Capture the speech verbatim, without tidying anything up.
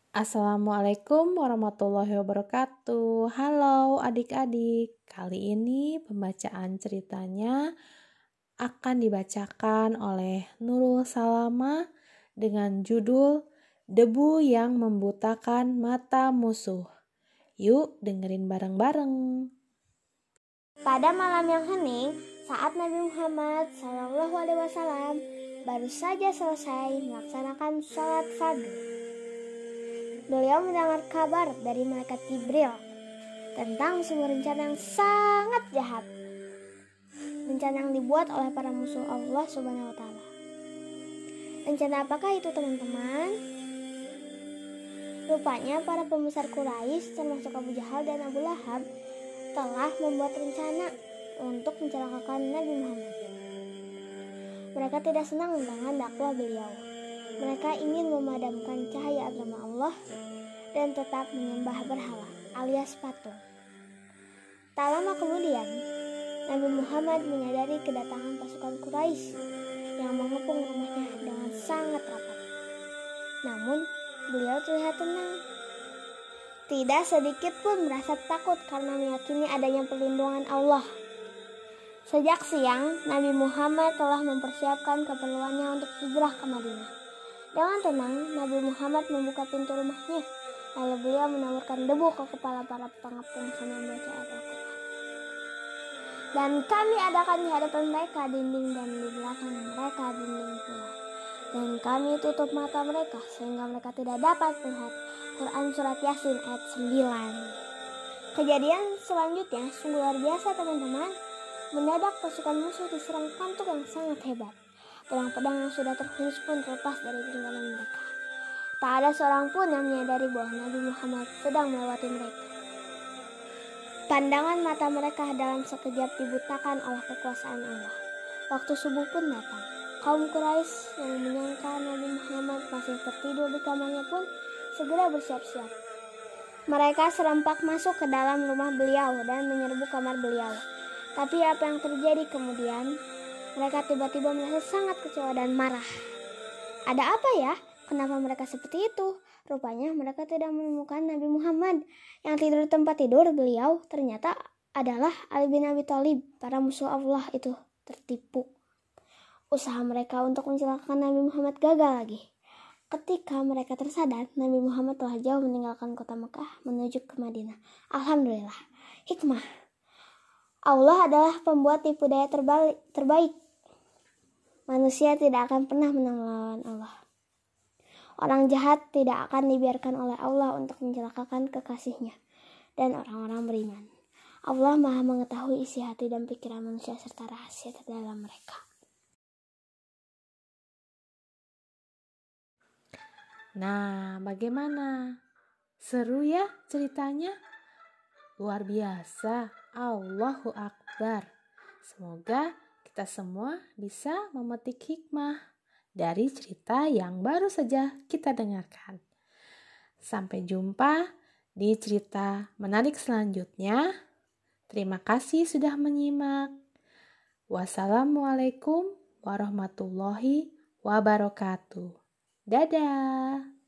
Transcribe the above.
Assalamualaikum warahmatullahi wabarakatuh. Halo adik-adik, kali ini pembacaan ceritanya akan dibacakan oleh Nurul Salama dengan judul Debu yang Membutakan Mata Musuh. Yuk dengerin bareng-bareng. Pada malam yang hening, saat Nabi Muhammad shallallahu alaihi wasallam baru saja selesai melaksanakan sholat fardu, beliau mendengar kabar dari malaikat Jibril tentang sebuah rencana yang sangat jahat. Rencana yang dibuat oleh para musuh Allah Subhanahu wa Ta'ala. Rencana apakah itu, teman-teman? Rupanya para pembesar Quraisy termasuk Abu Jahal dan Abu Lahab telah membuat rencana untuk mencelakakan Nabi Muhammad. Mereka tidak senang dengan dakwah beliau. Mereka ingin memadamkan cahaya agama Allah dan tetap menyembah berhala alias patung. Tak lama kemudian, Nabi Muhammad menyadari kedatangan pasukan Quraisy yang mengepung rumahnya dengan sangat rapat. Namun, beliau terlihat tenang. Tidak sedikit pun merasa takut karena meyakini adanya perlindungan Allah. Sejak siang, Nabi Muhammad telah mempersiapkan keperluannya untuk hijrah ke Madinah. Dengan tenang, Nabi Muhammad membuka pintu rumahnya, lalu beliau menaburkan debu ke kepala para pengepung sambil membaca ayat Al-Quran. Dan kami adakan di hadapan mereka dinding dan di belakang mereka dinding pula. Dan kami tutup mata mereka sehingga mereka tidak dapat melihat. Quran Surat Yasin ayat sembilan. Kejadian selanjutnya sungguh luar biasa, teman-teman. Mendadak pasukan musuh diserang kantuk yang sangat hebat. Pedang-pedang yang sudah terhunus pun terlepas dari genggaman mereka. Tak ada seorang pun yang menyadari bahwa Nabi Muhammad sedang melewati mereka. Pandangan mata mereka dalam sekejap dibutakan oleh kekuasaan Allah. Waktu subuh pun datang. Kaum Quraisy yang menyangka Nabi Muhammad masih tertidur di kamarnya pun segera bersiap-siap. Mereka serempak masuk ke dalam rumah beliau dan menyerbu kamar beliau. Tapi apa yang terjadi kemudian? Mereka tiba-tiba merasa sangat kecewa dan marah. Ada apa ya? Kenapa mereka seperti itu? Rupanya mereka tidak menemukan Nabi Muhammad yang tidur di tempat tidur beliau. Ternyata adalah Ali bin Abi Thalib. Para musuh Allah itu tertipu. Usaha mereka untuk mencelakakan Nabi Muhammad gagal lagi. Ketika mereka tersadar, Nabi Muhammad telah jauh meninggalkan kota Mekah menuju ke Madinah. Alhamdulillah. Hikmah. Allah adalah pembuat tipu daya terbalik, terbaik. Manusia tidak akan pernah menang melawan Allah. Orang jahat tidak akan dibiarkan oleh Allah untuk mencelakakan kekasihnya dan orang-orang beriman. Allah Maha mengetahui isi hati dan pikiran manusia serta rahasia terdalam mereka. Nah, bagaimana? Seru ya ceritanya? Luar biasa. Allahu Akbar. Semoga kita semua bisa memetik hikmah dari cerita yang baru saja kita dengarkan. Sampai jumpa di cerita menarik selanjutnya. Terima kasih sudah menyimak. Wassalamualaikum warahmatullahi wabarakatuh. Dadah.